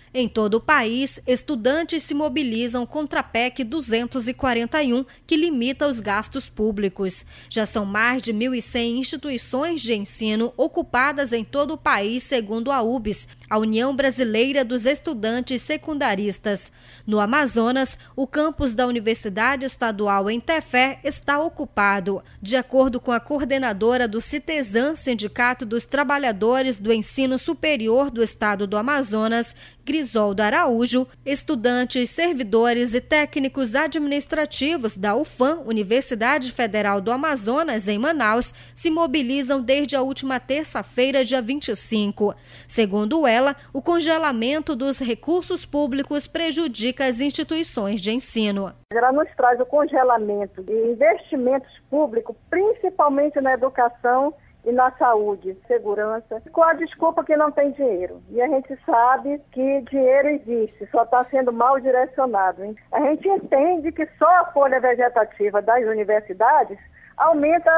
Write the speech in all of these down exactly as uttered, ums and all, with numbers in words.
Em todo o país, estudantes se mobilizam contra a P E C duzentos e quarenta e um, que limita os gastos públicos. Já são mais de mil e cem instituições de ensino ocupadas em todo o país, segundo a U B S, a União Brasileira dos Estudantes Secundaristas. No Amazonas, o campus da Universidade Estadual em Tefé está ocupado. De acordo com a coordenadora do CITESAM, Sindicato dos Trabalhadores do Ensino Superior do Estado do Amazonas, Grisolda Araújo, estudantes, servidores e técnicos administrativos da U F A M, Universidade Federal do Amazonas, em Manaus, se mobilizam desde a última terça-feira, dia vinte e cinco. Segundo ela, o congelamento dos recursos públicos prejudica as instituições de ensino. Ela nos traz o congelamento de investimentos públicos, principalmente na educação e na saúde, segurança, com a desculpa que não tem dinheiro. E a gente sabe que dinheiro existe, só está sendo mal direcionado, hein? A gente entende que só a folha vegetativa das universidades aumenta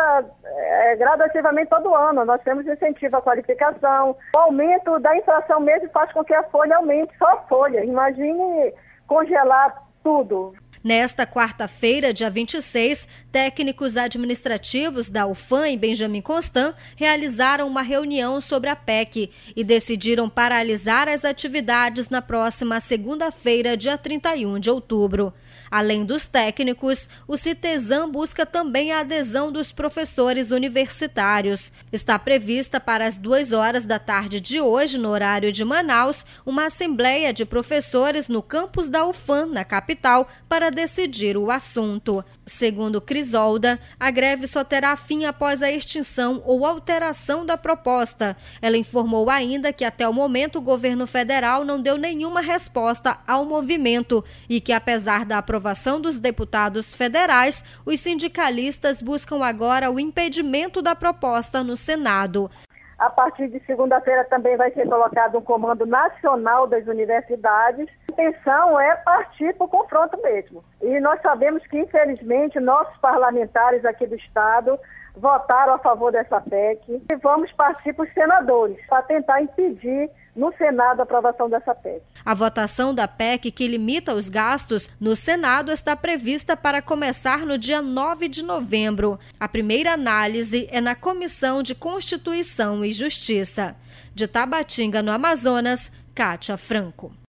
é, gradativamente todo ano. Nós temos incentivo à qualificação. O aumento da inflação mesmo faz com que a folha aumente, só a folha. Imagine congelar tudo. Nesta quarta-feira, dia vinte e seis, técnicos administrativos da U F A M e Benjamin Constant realizaram uma reunião sobre a P E C e decidiram paralisar as atividades na próxima segunda-feira, dia trinta e um de outubro. Além dos técnicos, o CITESAM busca também a adesão dos professores universitários. Está prevista para as duas horas da tarde de hoje, no horário de Manaus, uma assembleia de professores no campus da U F A M, na capital, para decidir o assunto. Segundo Grisolda, a greve só terá fim após a extinção ou alteração da proposta. Ela informou ainda que até o momento o governo federal não deu nenhuma resposta ao movimento e que, apesar da aprovação dos deputados federais, os sindicalistas buscam agora o impedimento da proposta no Senado. A partir de segunda-feira também vai ser colocado um comando nacional das universidades. A intenção é partir para o confronto mesmo. E nós sabemos que, infelizmente, nossos parlamentares aqui do Estado votaram a favor dessa P E C e vamos partir para os senadores para tentar impedir no Senado a aprovação dessa P E C. A votação da P E C, que limita os gastos no Senado, está prevista para começar no dia nove de novembro. A primeira análise é na Comissão de Constituição e Justiça. De Tabatinga, no Amazonas, Kátia Franco.